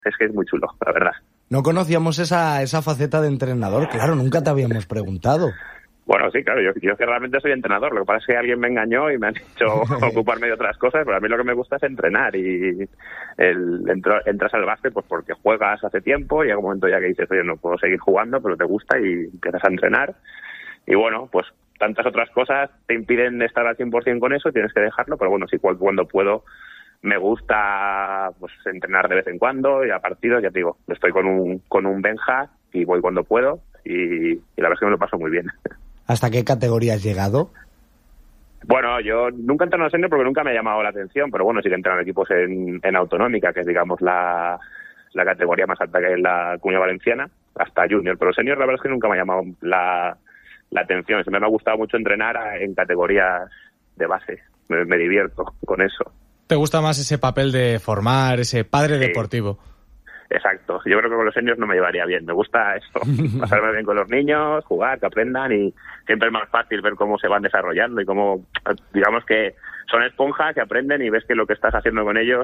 es que es muy chulo, la verdad. No conocíamos esa faceta de entrenador, claro, nunca te habíamos preguntado. Bueno, sí, claro, yo que realmente soy entrenador. Lo que pasa es que alguien me engañó y me han hecho ocuparme de otras cosas, pero a mí lo que me gusta es entrenar. Y entras al básquet pues porque juegas hace tiempo y llega un momento ya que dices, oye, no puedo seguir jugando, pero te gusta y empiezas a entrenar. Y bueno, pues tantas otras cosas te impiden estar al 100% con eso, tienes que dejarlo, pero bueno, sí, cuando puedo me gusta pues entrenar de vez en cuando y a partidos, ya te digo, estoy con un Benja y voy cuando puedo y la verdad es que me lo paso muy bien. ¿Hasta qué categoría has llegado? Bueno, yo nunca he entrenado en senior porque nunca me ha llamado la atención, pero bueno, sí que he entrenado en equipos en autonómica, que es, digamos, la categoría más alta que hay en la Comunidad Valenciana, hasta junior, pero senior la verdad es que nunca me ha llamado la atención. Siempre me ha gustado mucho entrenar en categorías de base, me divierto con eso. ¿Te gusta más ese papel de formar, ese padre deportivo? Exacto. Yo creo que con los seniors no me llevaría bien. Me gusta eso, pasarme bien con los niños, jugar, que aprendan y siempre es más fácil ver cómo se van desarrollando y cómo, digamos que son esponjas que aprenden y ves que lo que estás haciendo con ellos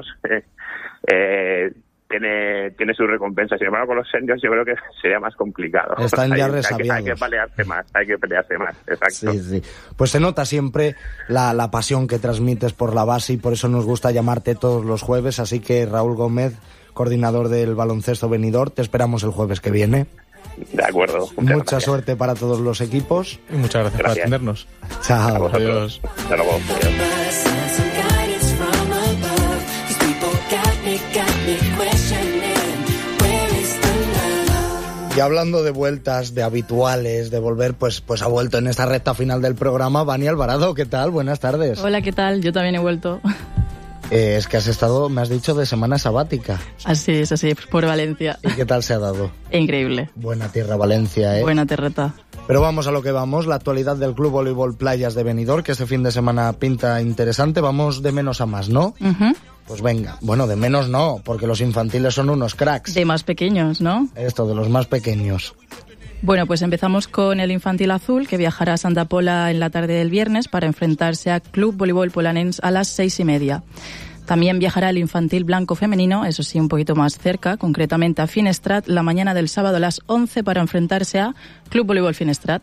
tiene su recompensa. Sin embargo, con los seniors yo creo que sería más complicado. Están ya resabiados. Hay que pelearse más, exacto. Sí. Pues se nota siempre la pasión que transmites por la base y por eso nos gusta llamarte todos los jueves. Así que Raúl Gómez, coordinador del baloncesto Benidorm, te esperamos el jueves que viene. De acuerdo. Mucha suerte para todos los equipos. Y muchas gracias por atendernos. Chao. Adiós. Hasta luego. Y hablando de vueltas, de habituales, de volver, pues ha vuelto en esta recta final del programa Vani Alvarado. ¿Qué tal? Buenas tardes. Hola, ¿qué tal? Yo también he vuelto. Es que has estado, me has dicho, de semana sabática. Así es, por Valencia. ¿Y qué tal se ha dado? Increíble. Buena tierra Valencia, ¿eh? Buena terreta. Pero vamos a lo que vamos, la actualidad del Club Voleibol Playas de Benidorm, que este fin de semana pinta interesante. Vamos de menos a más, ¿no? Uh-huh. Pues venga, bueno, de menos no, porque los infantiles son unos cracks. De más pequeños, ¿no? Esto, de los más pequeños. Bueno, pues empezamos con el infantil azul, que viajará a Santa Pola en la tarde del viernes para enfrentarse a Club Voleibol Polanens a las 6:30. También viajará el infantil blanco femenino, eso sí, un poquito más cerca, concretamente a Finestrat, la mañana del sábado a las 11 para enfrentarse a Club Voleibol Finestrat.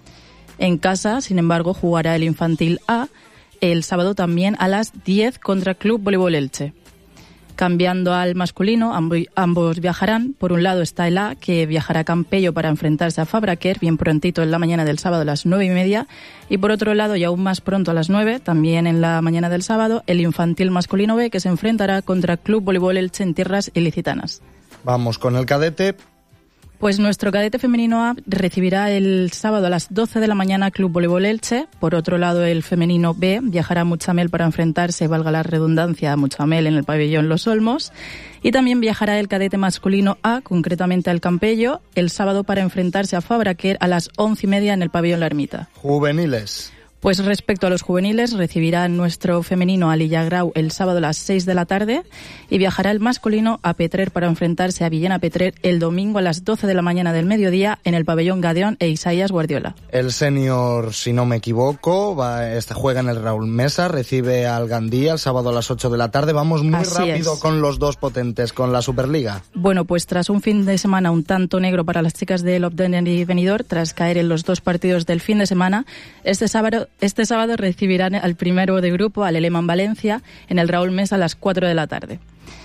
En casa, sin embargo, jugará el infantil A el sábado también a las 10 contra Club Voleibol Elche. Cambiando al masculino, ambos viajarán. Por un lado está el A, que viajará a Campello para enfrentarse a Fabraquer, bien prontito en la mañana del sábado a las 9:30. Y por otro lado, y aún más pronto a las 9, también en la mañana del sábado, el infantil masculino B, que se enfrentará contra Club Voleibol Elche en tierras ilicitanas. Vamos con el cadete. Pues nuestro cadete femenino A recibirá el sábado a las 12 de la mañana Club Voleibol Elche. Por otro lado, el femenino B viajará a Muchamel para enfrentarse, valga la redundancia, a Muchamel en el pabellón Los Olmos. Y también viajará el cadete masculino A, concretamente al Campello, el sábado para enfrentarse a Fabraquer a las 11:30 en el pabellón La Ermita. Juveniles. Pues respecto a los juveniles, recibirá nuestro femenino a Lillagrau el sábado a las 6 de la tarde y viajará el masculino a Petrer para enfrentarse a Villena Petrer el domingo a las 12 de la mañana del mediodía en el pabellón Gadeón e Isaías Guardiola. El senior, si no me equivoco, juega en el Raúl Mesa, recibe al Gandía el sábado a las 8 de la tarde. Vamos muy rápido con los dos potentes, con la Superliga. Bueno, pues tras un fin de semana un tanto negro para las chicas del Obden y Benidorm, tras caer en los dos partidos del fin de semana, este sábado recibirán al primero de grupo, al Eleman Valencia, en el Raúl Mesa a las 4 de la tarde.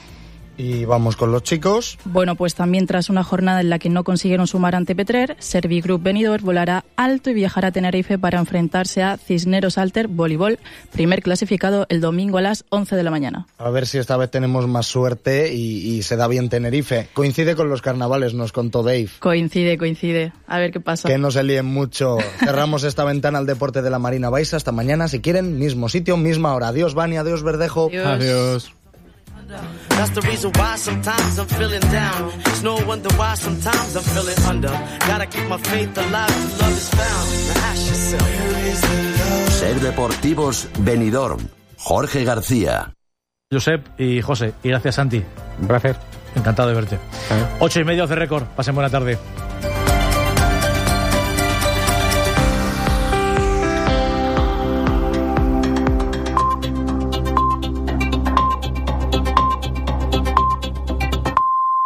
Y vamos con los chicos. Bueno, pues también tras una jornada en la que no consiguieron sumar ante Petrer, Servigroup Benidorm volará alto y viajará a Tenerife para enfrentarse a Cisneros Alter Voleibol, primer clasificado el domingo a las 11 de la mañana. A ver si esta vez tenemos más suerte y se da bien Tenerife. Coincide con los carnavales, nos contó Dave. Coincide. A ver qué pasa. Que no se líen mucho. Cerramos esta ventana al deporte de la Marina Baixa. Hasta mañana, si quieren, mismo sitio, misma hora. Adiós, Vani, adiós, Verdejo. Adiós. That's the reason why sometimes I'm feeling down. It's no wonder why sometimes I'm feeling under. Gotta keep my faith alive till love is found. Now ask yourself. Ser Deportivos Benidorm. Jorge García. Josep y José. Y gracias, Santi. Un placer. Encantado de verte. 8:30 de récord. Pasen buena tarde.